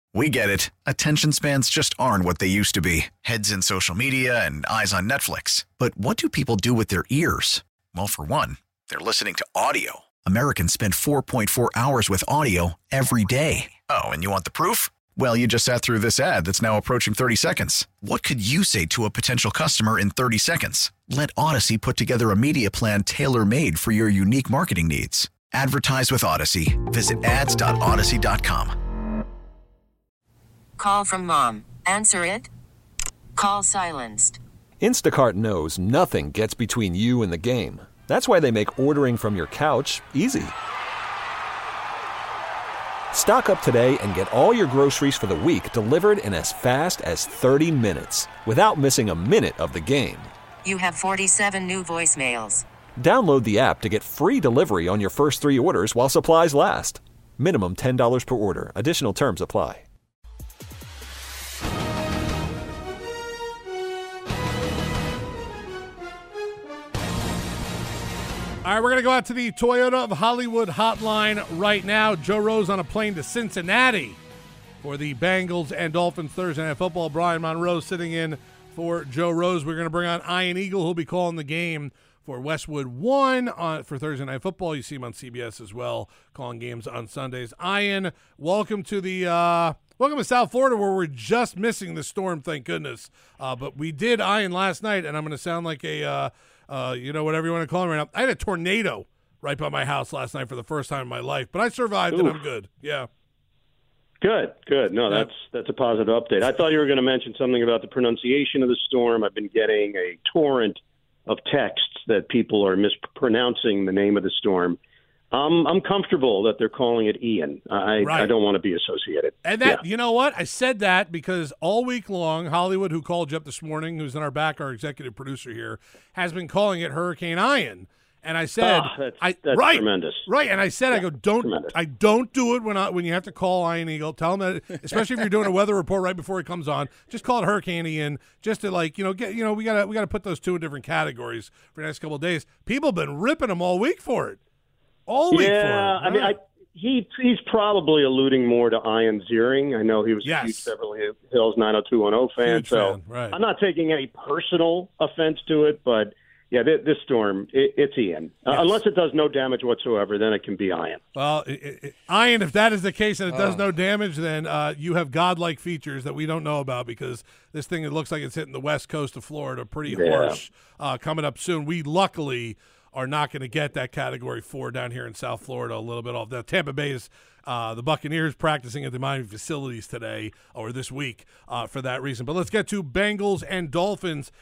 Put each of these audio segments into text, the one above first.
We get it. Attention spans just aren't what they used to be. Heads in social media and eyes on Netflix. But what do people do with their ears? Well, for one, they're listening to audio. Americans spend 4.4 hours with audio every day. Oh, and you want the proof? Well, you just sat through this ad that's now approaching 30 seconds. What could you say to a potential customer in 30 seconds? Let Odyssey put together a media plan tailor-made for your unique marketing needs. Advertise with Odyssey. Visit ads.odyssey.com. Call from mom. Answer it. Call silenced. Instacart knows nothing gets between you and the game. That's why they make ordering from your couch easy. Stock up today and get all your groceries for the week delivered in as fast as 30 minutes without missing a minute of the game. You have 47 new voicemails. Download the app to get free delivery on your first 3 orders while supplies last. Minimum $10 per order. Additional terms apply. All right, we're going to go out to the Toyota of Hollywood hotline right now. Joe Rose on a plane to Cincinnati for the Bengals and Dolphins Thursday Night Football. Brian Monroe sitting in for Joe Rose. We're going to bring on Ian Eagle, who'll be calling the game for Westwood One for Thursday Night Football. You see him on CBS as well, calling games on Sundays. Ian, welcome to South Florida, where we're just missing the storm, thank goodness. But we did Ian last night, and I'm going to sound like a whatever you want to call it right now. I had a tornado right by my house last night for the first time in my life, but I survived. Oof. And I'm good. Yeah. Good. No, that's a positive update. I thought you were going to mention something about the pronunciation of the storm. I've been getting a torrent of texts that people are mispronouncing the name of the storm. I'm comfortable that they're calling it Ian. I don't want to be associated. And that, You know what? I said that because all week long, Hollywood, who called you up this morning, who's in our back, our executive producer here, has been calling it Hurricane Ian. And I said, that's tremendous. Right. And I said, don't do it when you have to call Ian Eagle. Tell him that, especially if you're doing a weather report right before he comes on, just call it Hurricane Ian, just to we got to put those two in different categories for the next couple of days. People have been ripping him all week for it. I mean, he's probably alluding more to Ian Ziering. I know he was a huge Beverly Hills 90210 fan, huge so fan, right. I'm not taking any personal offense to it, but yeah, this storm, it's Ian. Yes. Unless it does no damage whatsoever, then it can be Ian. Well, Ian, if that is the case and it does no damage, then you have godlike features that we don't know about, because this thing, it looks like it's hitting the west coast of Florida pretty harsh coming up soon. We luckily are not going to get that Category 4 down here in South Florida, a little bit off. The Tampa Bay is the Buccaneers practicing at the Miami facilities today or this week for that reason. But let's get to Bengals and Dolphins.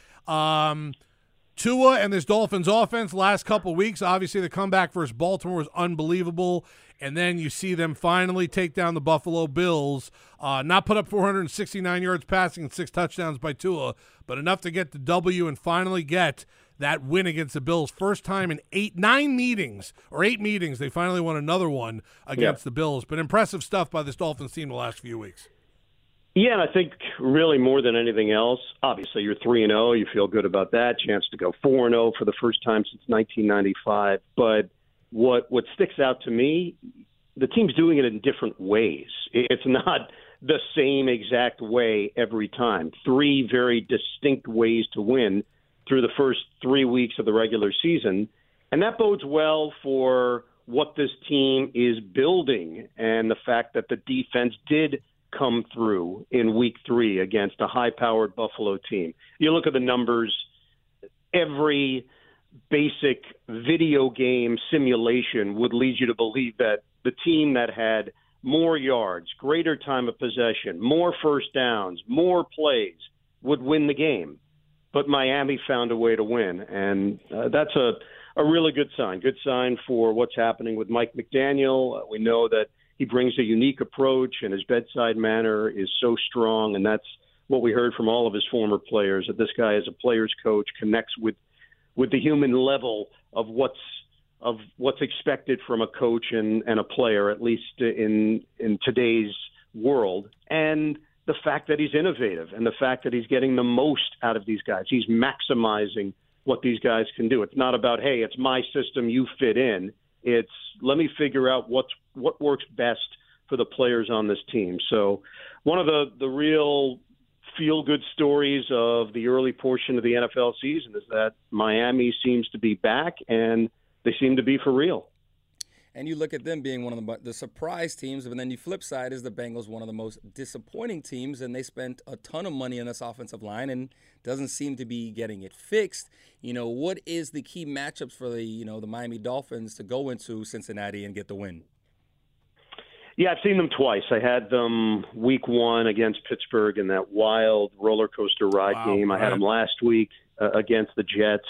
Tua and this Dolphins offense last couple weeks, obviously the comeback versus Baltimore was unbelievable. And then you see them finally take down the Buffalo Bills, not put up 469 yards passing and 6 touchdowns by Tua, but enough to get the W and finally get that win against the Bills. First time in 8 meetings, they finally won another one against the Bills. But impressive stuff by this Dolphins team the last few weeks. Yeah, and I think really more than anything else, obviously you're 3-0, you feel good about that, chance to go 4-0 for the first time since 1995. But what sticks out to me, the team's doing it in different ways. It's not the same exact way every time. 3 very distinct ways to win through the first 3 weeks of the regular season. And that bodes well for what this team is building and the fact that the defense did come through in week 3 against a high-powered Buffalo team. You look at the numbers, every basic video game simulation would lead you to believe that the team that had more yards, greater time of possession, more first downs, more plays would win the game. But Miami found a way to win, and that's a really good sign. Good sign for what's happening with Mike McDaniel. We know that he brings a unique approach, and his bedside manner is so strong, and that's what we heard from all of his former players, that this guy as a player's coach connects with the human level of what's expected from a coach and a player, at least in today's world. And the fact that he's innovative and the fact that he's getting the most out of these guys. He's maximizing what these guys can do. It's not about, hey, it's my system, you fit in. It's let me figure out what works best for the players on this team. So one of the real feel-good stories of the early portion of the NFL season is that Miami seems to be back, and they seem to be for real. And you look at them being one of the surprise teams, but then the flip side is the Bengals, one of the most disappointing teams, and they spent a ton of money on this offensive line and doesn't seem to be getting it fixed. What is the key matchups for the Miami Dolphins to go into Cincinnati and get the win? Yeah, I've seen them twice. I had them week 1 against Pittsburgh in that wild roller coaster ride game. I had them last week against the Jets.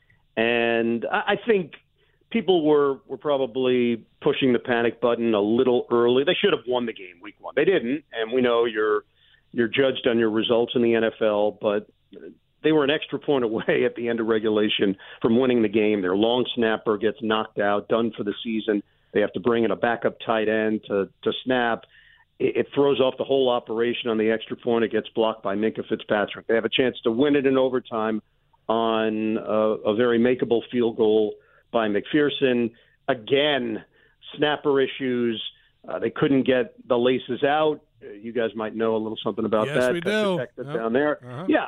And I think people were probably pushing the panic button a little early. They should have won the game week 1. They didn't, and we know you're judged on your results in the NFL, but they were an extra point away at the end of regulation from winning the game. Their long snapper gets knocked out, done for the season. They have to bring in a backup tight end to snap. It throws off the whole operation on the extra point. It gets blocked by Minkah Fitzpatrick. They have a chance to win it in overtime on a very makeable field goal by McPherson. Again, snapper issues. They couldn't get the laces out. You guys might know a little something about that. Yes, we do. Down there. Uh-huh. Yeah.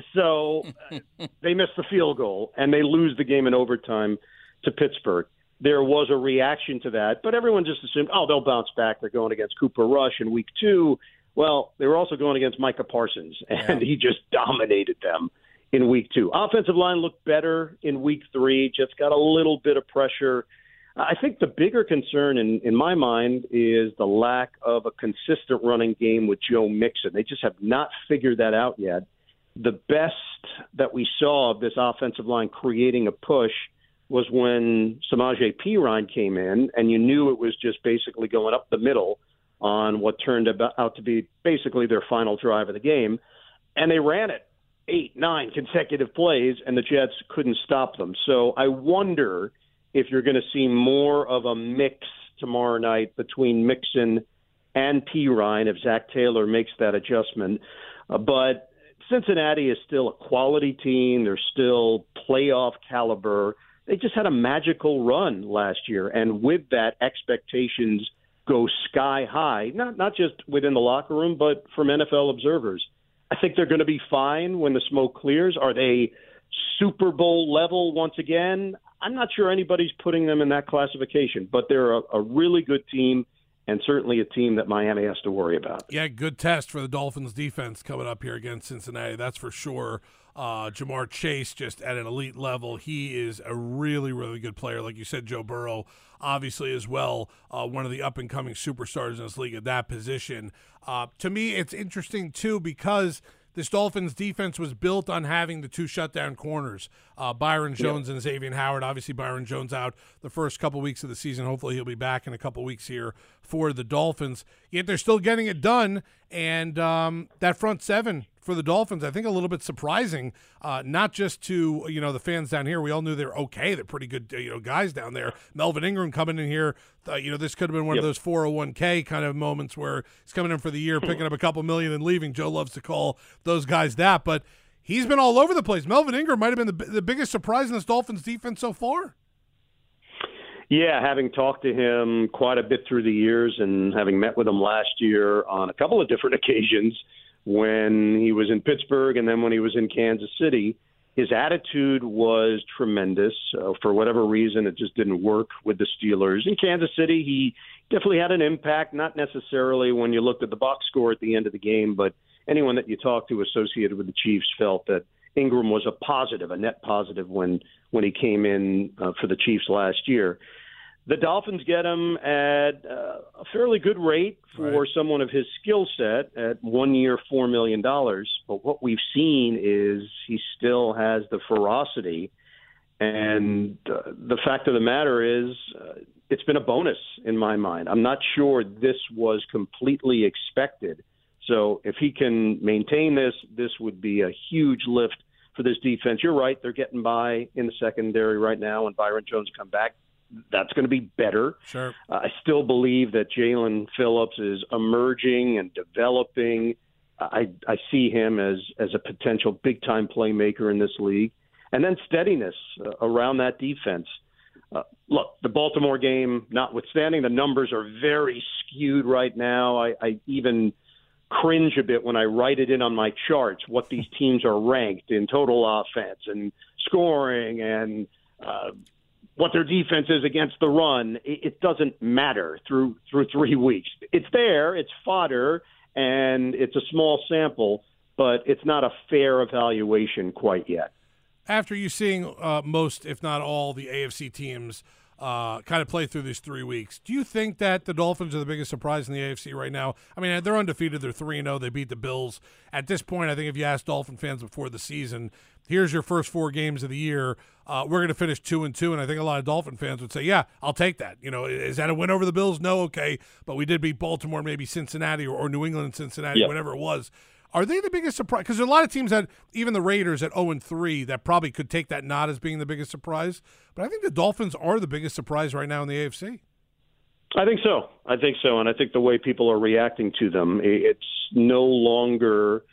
So they missed the field goal, and they lose the game in overtime to Pittsburgh. There was a reaction to that, but everyone just assumed, they'll bounce back. They're going against Cooper Rush in week 2. Well, they were also going against Micah Parsons, and he just dominated them in week 2. Offensive line looked better in week 3, just got a little bit of pressure. I think the bigger concern in my mind is the lack of a consistent running game with Joe Mixon. They just have not figured that out yet. The best that we saw of this offensive line creating a push was when Samaje Perine came in, and you knew it was just basically going up the middle on what turned out to be basically their final drive of the game. And they ran it 8-9 consecutive plays, and the Jets couldn't stop them. So I wonder if you're going to see more of a mix tomorrow night between Mixon and Perine if Zach Taylor makes that adjustment. But Cincinnati is still a quality team. They're still playoff caliber. They just had a magical run last year, and with that, expectations go sky high, not just within the locker room, but from NFL observers. I think they're going to be fine when the smoke clears. Are they Super Bowl level once again? I'm not sure anybody's putting them in that classification, but they're a really good team, and certainly a team that Miami has to worry about. Yeah, good test for the Dolphins defense coming up here against Cincinnati, that's for sure. Jamar Chase just at an elite level. He is a really, really good player. Like you said, Joe Burrow, obviously as well, one of the up-and-coming superstars in this league at that position. To me, it's interesting, too, because this Dolphins defense was built on having the 2 shutdown corners, Byron Jones and Xavier Howard. Obviously, Byron Jones out the first couple weeks of the season. Hopefully, he'll be back in a couple weeks here for the Dolphins. Yet they're still getting it done, and that front 7 for the Dolphins, I think a little bit surprising, not just to the fans down here. We all knew they're okay. They're pretty good guys down there. Melvin Ingram coming in here, this could have been one of those 401k kind of moments where he's coming in for the year, picking up a couple million and leaving. Joe loves to call those guys that, but he's been all over the place. Melvin Ingram might have been the biggest surprise in this Dolphins defense so far. Yeah, having talked to him quite a bit through the years and having met with him last year on a couple of different occasions, when he was in Pittsburgh and then when he was in Kansas City, his attitude was tremendous. For whatever reason, it just didn't work with the Steelers. In Kansas City, he definitely had an impact, not necessarily when you looked at the box score at the end of the game, but anyone that you talked to associated with the Chiefs felt that Ingram was a net positive when he came in for the Chiefs last year. The Dolphins get him at a fairly good rate for someone of his skill set at 1 year, $4 million. But what we've seen is he still has the ferocity. And the fact of the matter is it's been a bonus in my mind. I'm not sure this was completely expected. So if he can maintain this would be a huge lift for this defense. You're right. They're getting by in the secondary right now, and Byron Jones come back. That's going to be better. Sure. I still believe that Jalen Phillips is emerging and developing. I see him as a potential big-time playmaker in this league. And then steadiness around that defense. look, the Baltimore game notwithstanding, the numbers are very skewed right now. I even cringe a bit when I write it in on my charts what these teams are ranked in total offense and scoring and what their defense is against the run. It doesn't matter through 3 weeks. It's there, it's fodder, and it's a small sample, but it's not a fair evaluation quite yet. After you seeing most, if not all, the AFC teams kind of play through these 3 weeks, do you think that the Dolphins are the biggest surprise in the AFC right now? I mean, they're undefeated. They're 3-0. They beat the Bills. At this point, I think if you ask Dolphin fans before the season, here's your first 4 games of the year, we're going to finish 2-2, and I think a lot of Dolphin fans would say, yeah, I'll take that. You know, is that a win over the Bills? No, okay, but we did beat Baltimore, maybe Cincinnati, or New England and Cincinnati, whatever it was. Are they the biggest surprise? Because there are a lot of teams that, even the Raiders at 0-3, that probably could take that nod as being the biggest surprise. But I think the Dolphins are the biggest surprise right now in the AFC. I think so. And I think the way people are reacting to them, it's no longer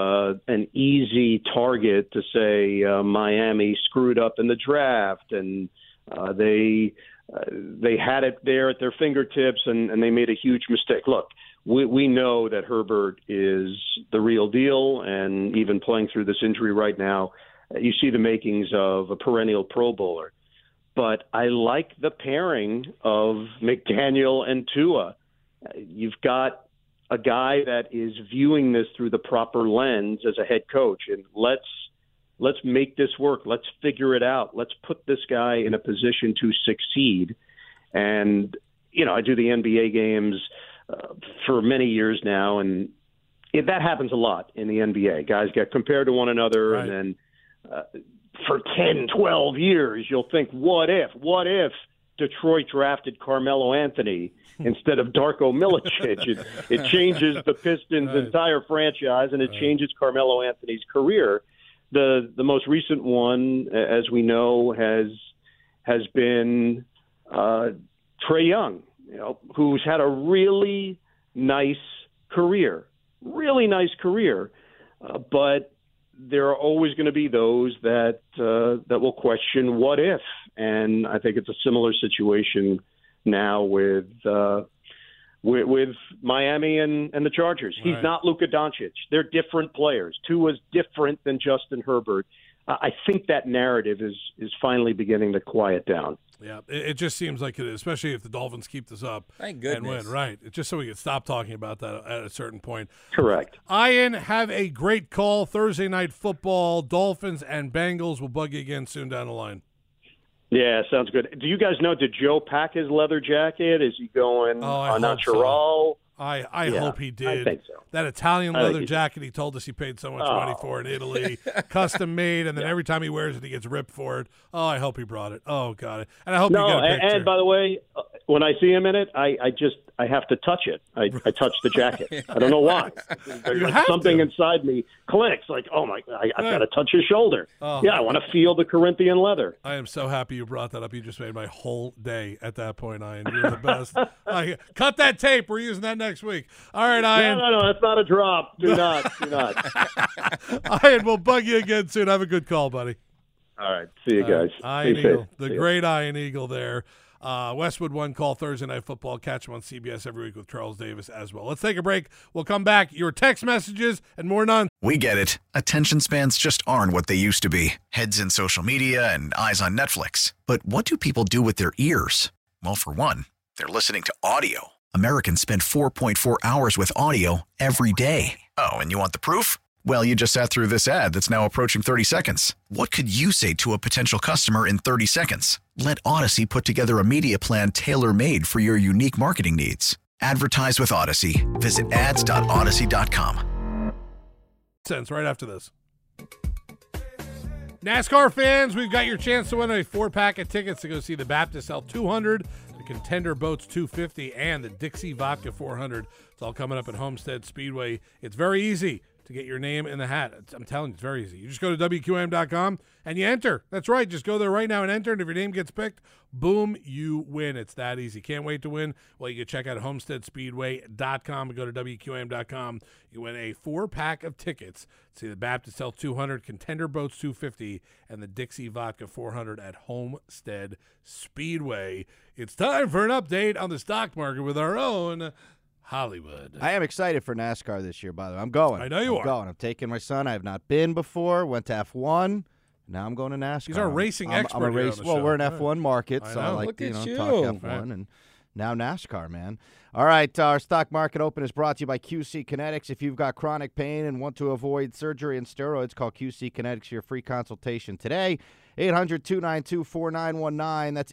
an easy target to say Miami screwed up in the draft and they had it there at their fingertips and they made a huge mistake. Look, we know that Herbert is the real deal, and even playing through this injury right now, you see the makings of a perennial Pro Bowler. But I like the pairing of McDaniel and Tua. You've got a guy that is viewing this through the proper lens as a head coach, and let's make this work. Let's figure it out. Let's put this guy in a position to succeed. And, you know, I do the NBA games for many years now, and that happens a lot in the NBA. Guys get compared to one another, right. And then for 10, 12 years, you'll think, what if Detroit drafted Carmelo Anthony instead of Darko Milicic? It changes the Pistons' entire franchise, and it changes Carmelo Anthony's career. The most recent one, as we know, has been Trae Young, you know, who's had a really nice career, but there are always going to be those that will question what if, and I think it's a similar situation now with Miami and the Chargers. Right. He's not Luka Doncic. They're different players. Tua's different than Justin Herbert. I think that narrative is finally beginning to quiet down. Yeah, it just seems like it is, especially if the Dolphins keep this up. Thank goodness. And win, right. It's just so we can stop talking about that at a certain point. Correct. Ian, have a great call. Thursday Night Football, Dolphins and Bengals. We'll bug you again soon down the line. Yeah, sounds good. Do you guys know, did Joe pack his leather jacket? Is he going natural? So. I hope he did. I think so. That Italian leather jacket he told us he paid so much money for in Italy, custom made, and then every time he wears it, he gets ripped for it. Oh, I hope he brought it. Oh, God. And I hope you get a picture. And by the way, when I see him in it, I have to touch it. I touch the jacket. I don't know why. There's something inside me clicks. Like, oh my! I've got to touch his shoulder. Oh. Yeah, I want to feel the Corinthian leather. I am so happy you brought that up. You just made my whole day at that point, Ian. You're the best. Cut that tape. We're using that next week. All right, Ian. No, that's not a drop. Do not. Ian, we'll bug you again soon. Have a good call, buddy. All right. See you guys. Ian Eagle, the great Ian Eagle there. Westwood One Call Thursday Night Football. Catch him on CBS every week with Charles Davis as well. Let's take a break. We'll come back. Your text messages and more none. We get it. Attention spans just aren't what they used to be. Heads in social media and eyes on Netflix. But what do people do with their ears? Well, for one, they're listening to audio. Americans spend 4.4 hours with audio every day. Oh, and you want the proof? Well, you just sat through this ad that's now approaching 30 seconds. What could you say to a potential customer in 30 seconds? Let Odyssey put together a media plan tailor-made for your unique marketing needs. Advertise with Odyssey. Visit ads.odyssey.com. Right after this. NASCAR fans, we've got your chance to win a 4-pack of tickets to go see the Baptist L200, the Contender Boats 250, and the Dixie Vodka 400. It's all coming up at Homestead Speedway. It's very easy. to get your name in the hat. I'm telling you, it's very easy. You just go to WQAM.com and you enter. That's right. Just go there right now and enter. And if your name gets picked, boom, you win. It's that easy. Can't wait to win? Well, you can check out HomesteadSpeedway.com and go to WQAM.com. You win a 4-pack of tickets. See the Baptist Health 200, Contender Boats 250, and the Dixie Vodka 400 at Homestead Speedway. It's time for an update on the stock market with our own Hollywood. I am excited for NASCAR this year, by the way. I'm going. I know you are. I'm taking my son. I have not been before. Went to F1. Now I'm going to NASCAR. He's our racing expert. I'm a here race. on the well, show. we're an F1 market, so I like Look to at talk you. F1 Right. and now NASCAR, man. All right, our stock market open is brought to you by QC Kinetics. If you've got chronic pain and want to avoid surgery and steroids, call QC Kinetics for your free consultation today. 800-292-4919. That's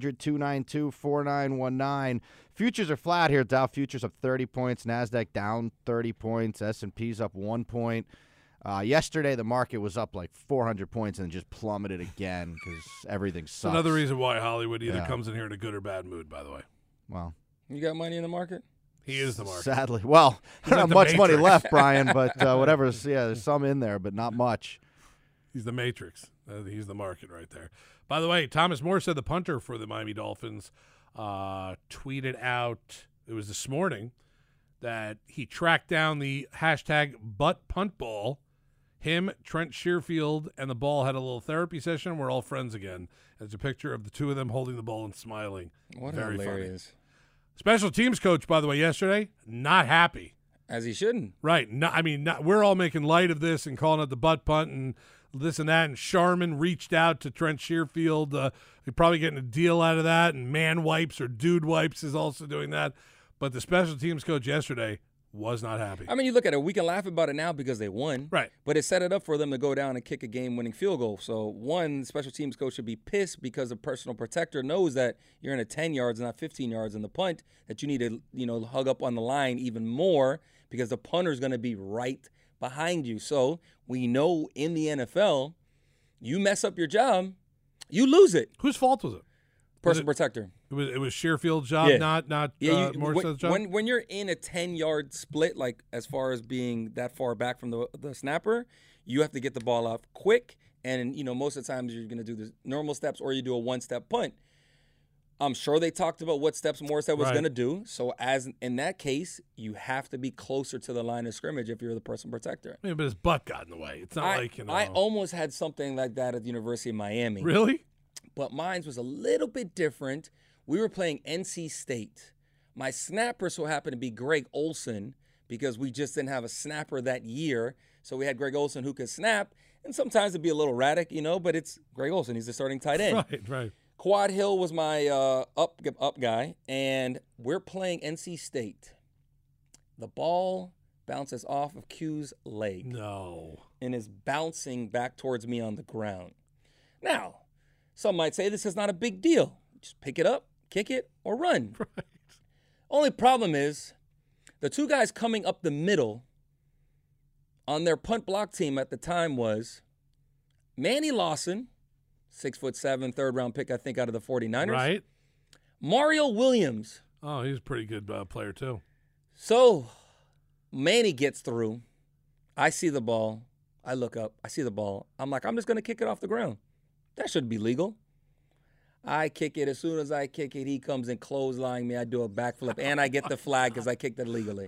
800-292-4919. Futures are flat here. Dow futures up 30 points. NASDAQ down 30 points. S&P's up 1 point. Yesterday, the market was up like 400 points and just plummeted again because everything sucks. Another reason why Hollywood either comes in here in a good or bad mood, by the way. Well, You got money in the market? He is the market. sadly. Well, I don't like have the much money Matrix. left, Brian, but whatever. Yeah, there's some in there, but not much. He's the Matrix. He's the market right there. By the way, Thomas Morstead, the punter for the Miami Dolphins, tweeted out, it was this morning, that he tracked down the hashtag butt punt ball. Him, Trent Shearfield, and the ball had a little therapy session. We're all friends again. There's a picture of the two of them holding the ball and smiling. What Very hilarious. funny. Special teams coach, by the way, yesterday, not happy. As he shouldn't. Right. We're all making light of this and calling it the butt punt and this and that. And Sharman reached out to Trent Shearfield. You're probably getting a deal out of that. And Man Wipes or Dude Wipes is also doing that. But the special teams coach yesterday was not happy. I mean, you look at it, we can laugh about it now because they won. Right. But it set it up for them to go down and kick a game-winning field goal. So, one, special teams coach should be pissed because a personal protector knows that you're in a 10 yards, not 15 yards in the punt, that you need to, hug up on the line even more because the punter's going to be right behind you. So, we know in the NFL, you mess up your job, you lose it. Whose fault was it? Personal protector. It was Shearfield's job, Yeah. not Morstead's job? When you're in a 10-yard split, like as far as being that far back from the snapper, you have to get the ball off quick. And, most of the times you're going to do the normal steps or you do a one-step punt. I'm sure they talked about what steps Morstead was going to do. So as in that case, you have to be closer to the line of scrimmage if you're the personal protector. But his butt got in the way. It's not I almost had something like that at the University of Miami. Really? But mine was a little bit different. We were playing NC State. My snapper so happened to be Greg Olson because we just didn't have a snapper that year. So we had Greg Olson who could snap. And sometimes it'd be a little erratic, but it's Greg Olson. He's the starting tight end. Right. Quad Hill was my up guy. And we're playing NC State. The ball bounces off of Q's leg. No. And is bouncing back towards me on the ground. Now, some might say this is not a big deal. Just pick it up, kick it, or run. Right. Only problem is the two guys coming up the middle on their punt block team at the time was Manny Lawson, 6'7", third-round pick, I think, out of the 49ers. Right. Mario Williams. Oh, he's a pretty good player, too. So Manny gets through. I see the ball. I look up. I see the ball. I'm like, I'm just going to kick it off the ground. That should be legal. I kick it. As soon as I kick it, he comes and clothesline me. I do a backflip, and I get the flag because I kicked it legally.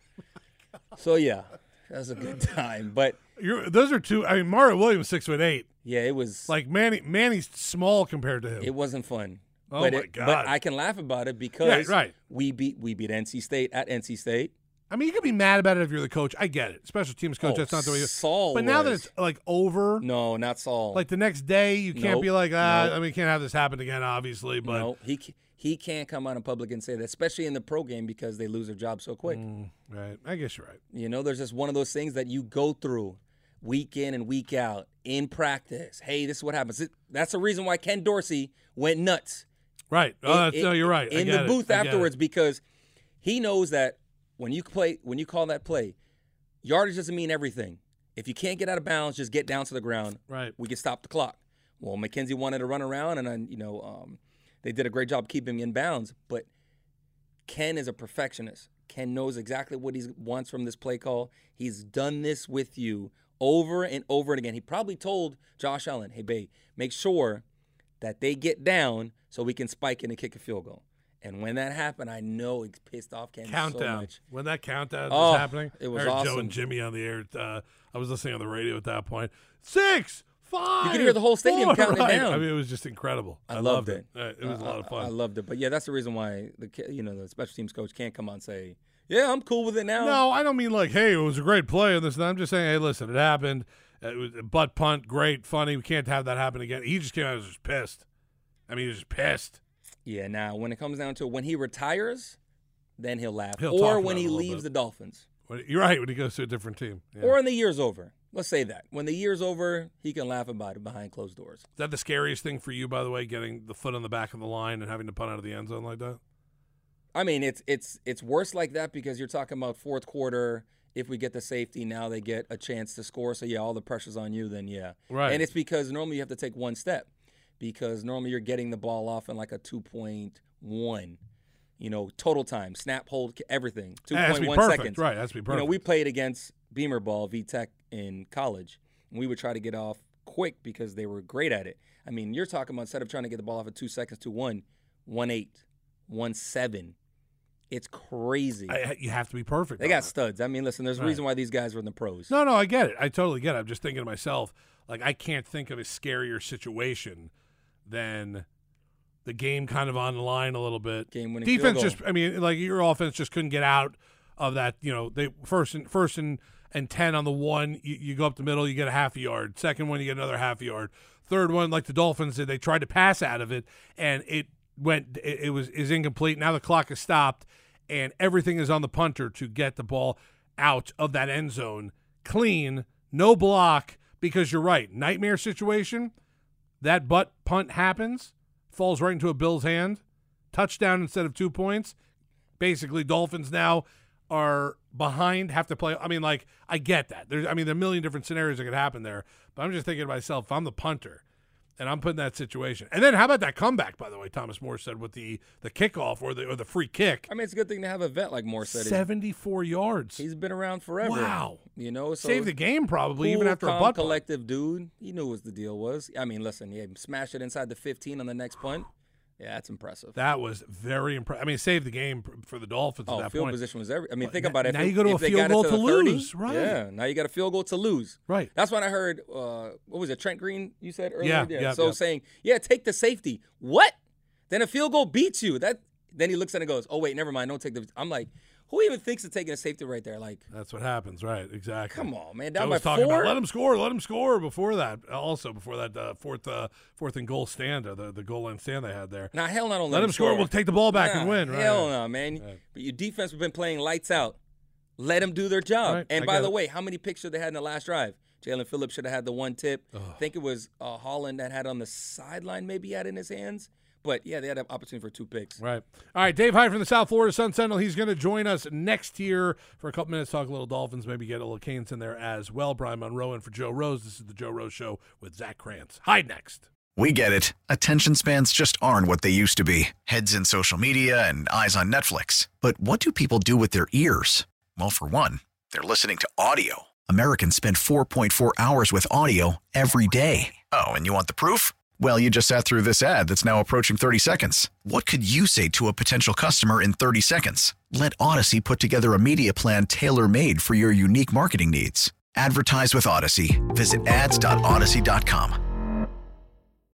So, yeah, that was a good time. But those are two. I mean, Mario Williams 6'8". yeah, it was Like Manny's small compared to him. It wasn't fun. Oh, but my God. But I can laugh about it because right. we beat NC State at NC State. I mean, you can be mad about it if you're the coach. I get it. Special teams coach, that's not the way you. Saul But now that was. it's like over, No, not Saul. like the next day, you can't Nope. be like, Nope. I mean, you can't have this happen again, obviously. But No, he can't come out in public and say that, especially in the pro game because they lose their job so quick. right, I guess you're right. There's just one of those things that you go through week in and week out in practice. Hey, this is what happens. That's the reason why Ken Dorsey went nuts. Right. No, you're right. In the booth afterwards because he knows that when you call that play, yardage doesn't mean everything. If you can't get out of bounds, just get down to the ground. Right. We can stop the clock. Well, McKenzie wanted to run around, and then they did a great job keeping him in bounds. But Ken is a perfectionist. Ken knows exactly what he wants from this play call. He's done this with you over and over again. He probably told Josh Allen, hey, babe, make sure that they get down so we can spike in and kick a field goal. And when that happened, I know it pissed off Ken so much. When that countdown was happening, it was I heard awesome. Joe and Jimmy on the air. I was listening on the radio at that point. 6, 5. You could hear the whole stadium 4, counting right. it down. I mean, it was just incredible. I loved it. It was a lot of fun. I loved it. But, yeah, that's the reason why the special teams coach can't come on and say, yeah, I'm cool with it now. No, I don't mean like, hey, it was a great play and this and that. I'm just saying, hey, listen, it happened. It was a butt punt, great, funny. We can't have that happen again. He just came out and was just pissed. I mean, he was just pissed. Yeah, now, when it comes down to when he retires, then he'll laugh. He'll talk or about when it he a little leaves bit. the Dolphins. You're right, when he goes to a different team. Yeah. Or when the year's over. Let's say that. When the year's over, he can laugh about it behind closed doors. Is that the scariest thing for you, by the way, getting the foot on the back of the line and having to punt out of the end zone like that? I mean, it's worse like that because you're talking about fourth quarter. If we get the safety, now they get a chance to score. So, yeah, all the pressure's on you, then, yeah. Right. And it's because normally you have to take one step because normally you're getting the ball off in like a 2.1, total time, snap, hold, everything. 2.1 seconds. Right, has to be perfect. We played against Beamer Ball, VTech, in college, and we would try to get off quick because they were great at it. I mean, you're talking about instead of trying to get the ball off at 2 seconds, 2.1, 1.8, 1.7. It's crazy. You have to be perfect. They got studs. I mean, listen, there's a reason why these guys are in the pros. No, I get it. I totally get it. I'm just thinking to myself, like, I can't think of a scarier situation than the game kind of on the line a little bit. Game-winning defense field goal. just, I mean, like your offense just couldn't get out of that. They first and 10 on the one, you go up the middle, you get a half a yard. Second one, you get another half a yard. Third one, like the Dolphins did, they tried to pass out of it, and it is incomplete. Now the clock is stopped, and everything is on the punter to get the ball out of that end zone clean, no block. Because you're right, nightmare situation. That butt punt happens, falls right into a Bills' hand, touchdown instead of 2 points. Basically, Dolphins now are behind, have to play. I mean, like, I get that. There are a million different scenarios that could happen there. But I'm just thinking to myself, if I'm the punter and I'm put in that situation. And then how about that comeback, by the way, Thomas Moore said, with the kickoff or the free kick. I mean, it's a good thing to have a vet like Moore said. 74 yards. He's been around forever. Wow. So saved the game probably, cool, even after calm, a butt collective dude. He knew what the deal was. I mean, listen, he smashed it inside the 15 on the next punt. Yeah, that's impressive. That was very impressive. I mean, it saved the game for the Dolphins at that field point. Position was everything. I mean, think about it. Now you go to a field goal to lose, right? Yeah, now you got a field goal to lose. Right. That's when I heard, what was it, Trent Green, you said earlier? Yeah. Saying, take the safety. What? Then a field goal beats you. Then he looks at it and goes, oh, wait, never mind, don't take the – I'm like, who even thinks of taking a safety right there? Like, that's what happens, right? Exactly. Come on, man. Down I by was talking 4? about let him score before that. Also, before that fourth and goal stand, the goal line stand they had there. Now, hell no, don't let him score. We'll take the ball back and win. Right? Hell no, man. Right. But your defense has been playing lights out. Let them do their job. Right. And by the way, how many picks should they had in the last drive? Jalen Phillips should have had the one tip. Ugh. I think it was Holland that had on the sideline maybe had in his hands. But, yeah, they had an opportunity for 2 picks. Right. All right, Dave Hyde from the South Florida Sun Sentinel. He's going to join us next year for a couple minutes, talk a little Dolphins, maybe get a little Canes in there as well. Brian Monroe in for Joe Rose. This is the Joe Rose Show with Zach Krantz. Hyde next. We get it. Attention spans just aren't what they used to be. Heads in social media and eyes on Netflix. But what do people do with their ears? Well, for one, they're listening to audio. Americans spend 4.4 hours with audio every day. Oh, and you want the proof? Well, you just sat through this ad that's now approaching 30 seconds. What could you say to a potential customer in 30 seconds? Let Odyssey put together a media plan tailor-made for your unique marketing needs. Advertise with Odyssey. Visit ads.odyssey.com.